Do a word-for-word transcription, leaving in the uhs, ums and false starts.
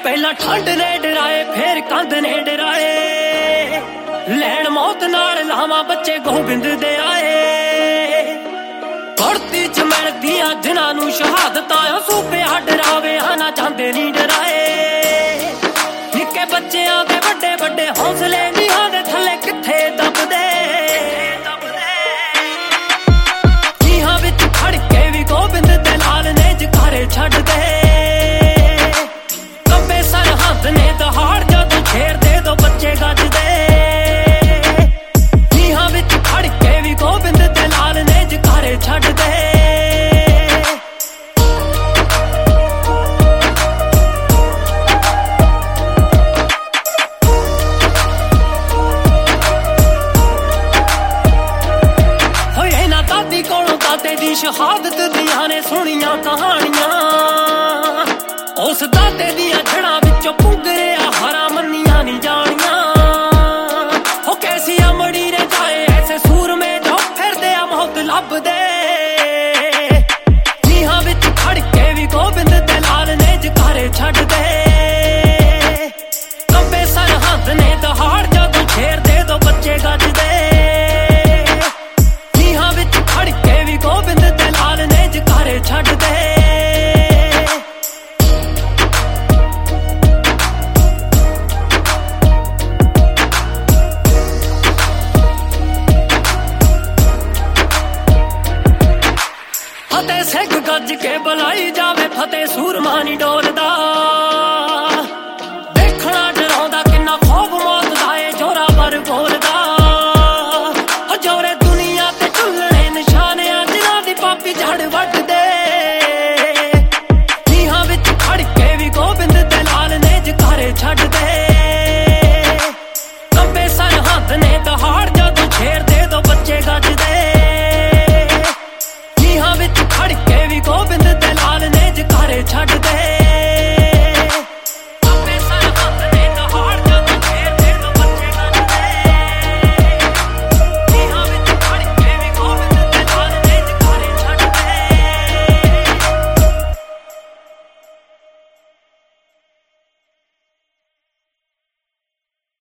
पहला ठंड ने डराए फिर कंध ने डराए लैन मौत नाल लावा बच्चे गोबिंद दे आए धरती च मिलदियां जिन्हां नूं शहादतां सूबे डरावे ना चाहते नहीं डराए निक्के बच्चेआं दे वड्डे वड्डे हौसले नीहां दे थल्ले किथे दबदे नीहां विच खड़ के भी गोबिंद दे नाल ने जकारे छड्ड दे कंबे सरहद ने दहाड़